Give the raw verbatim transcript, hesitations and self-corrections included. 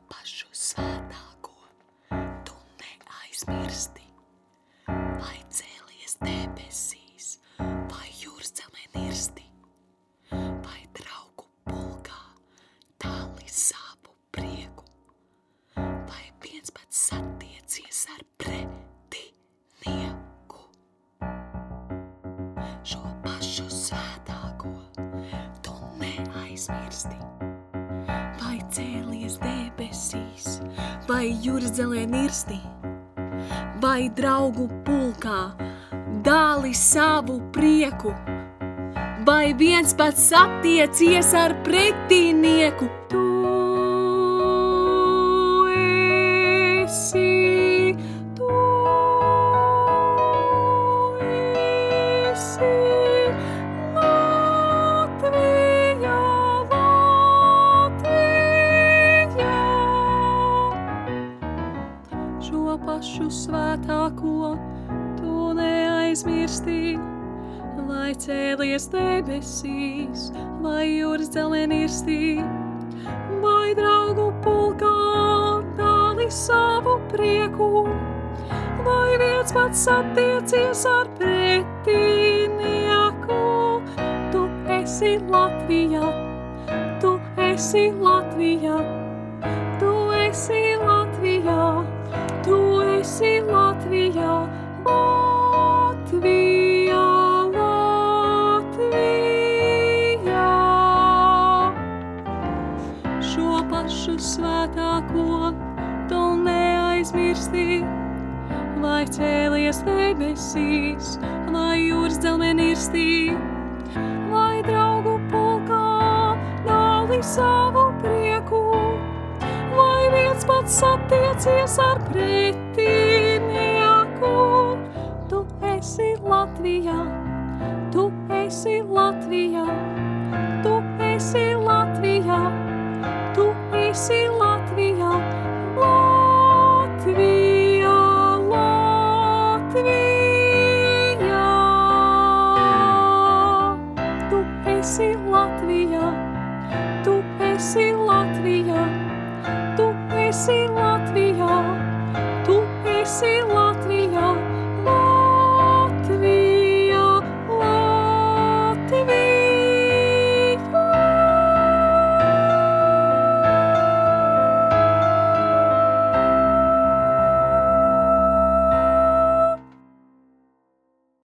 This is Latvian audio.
pašu svētāko tu neaizmirsti. Vai cēlies debesīs, vai jūrzelē nirsti, vai draugu pulkā tāli savu prieku, vai viens pats satiecies ar pretinieku. Šo pašu svētāko tu neaizmirsti. Vai cēlies debesīs, vai jūrzelē nirsti, vai draugu pulkā dāli savu prieku, vai viens pats satiecies ar pretinieku. Tu esi, tu esi Latvija, Latvija. Šo pašu svētāko tu neaizmirsti. Vai cēlies debesīs, vai jūrzelē nirsti, vai draugu pulkā dāli savu prieku, vai viens pats satiecies ar pretinieku. Tu esi Latvija, tu esi Latvija, tu esi Latvija, tu esi Latvija, Latvija. Pašu svētāko tu neaizmirsti. Vai cēlies debesīs, vai jūrzelē nirsti, vai draugu pulkā dāli savu prieku, vai viens pats satiecies ar pretinieku. Tu esi Latvija, tu esi Latvija, tu esi Latvija. Tu esi Latvija, Latvija, Latvija. Tu esi